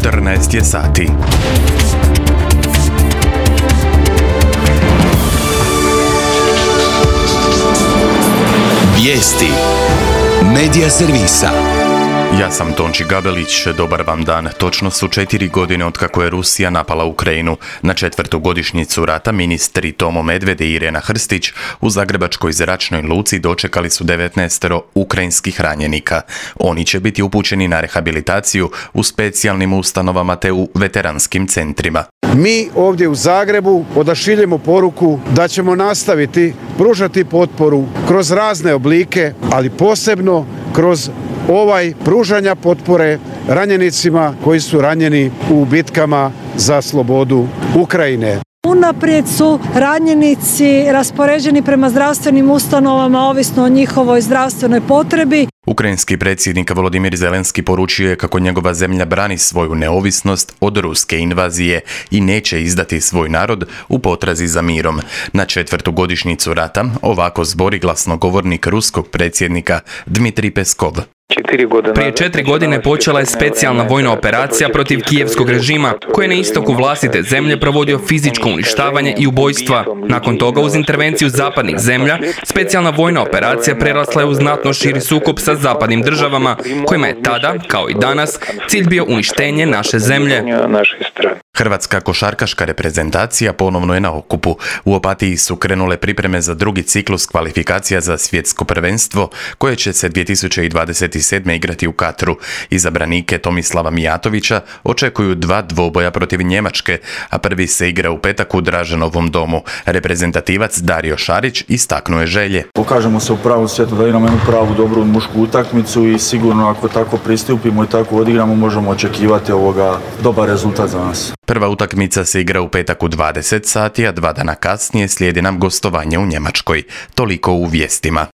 14 je sati. Vijesti Medija servisa. Ja sam Tonči Gabelić, dobar vam dan. Točno su 4 godine od kako je Rusija napala Ukrajinu. Na 4. godišnjicu rata ministri Tomo Medved i Irena Hrstić u Zagrebačkoj zračnoj luci dočekali su 19 ukrajinskih ranjenika. Oni će biti upućeni na rehabilitaciju u specijalnim ustanovama te u veteranskim centrima. Mi ovdje u Zagrebu odašiljemo poruku da ćemo nastaviti pružati potporu kroz razne oblike, ali posebno kroz pružanja potpore ranjenicima koji su ranjeni u bitkama za slobodu Ukrajine. Unaprijed su ranjenici raspoređeni prema zdravstvenim ustanovama ovisno o njihovoj zdravstvenoj potrebi. Ukrajinski predsjednik Volodimir Zelenski poručio je kako njegova zemlja brani svoju neovisnost od ruske invazije i neće izdati svoj narod u potrazi za mirom. Na 4. godišnjicu rata ovako zbori glasnogovornik ruskog predsjednika Dmitrij Peskov. Prije 4 godine počela je specijalna vojna operacija protiv kijevskog režima, koji je na istoku vlastite zemlje provodio fizičko uništavanje i ubojstva. Nakon toga, uz intervenciju zapadnih zemlja, specijalna vojna operacija prerasla je u znatno širi sukob sa zapadnim državama, kojima je tada, kao i danas, cilj bio uništenje naše zemlje. Hrvatska košarkaška reprezentacija ponovno je na okupu. U Opatiji su krenule pripreme za drugi ciklus kvalifikacija za svjetsko prvenstvo, koje će se 2027. igrati u Katru. Izabranike Tomislava Mijatovića očekuju 2 dvoboja protiv Njemačke, a prvi se igra u petak u Draženovom domu. Reprezentativac Dario Šarić istaknuo je želje. Pokažemo se u pravom svijetu da imamo jednu pravu dobru mušku utakmicu i sigurno ako tako pristupimo i tako odigramo možemo očekivati dobar rezultat za nas. Prva utakmica se igra u petak u 20 sati, a 2 dana kasnije slijedi nam gostovanje u Njemačkoj. Toliko u vijestima.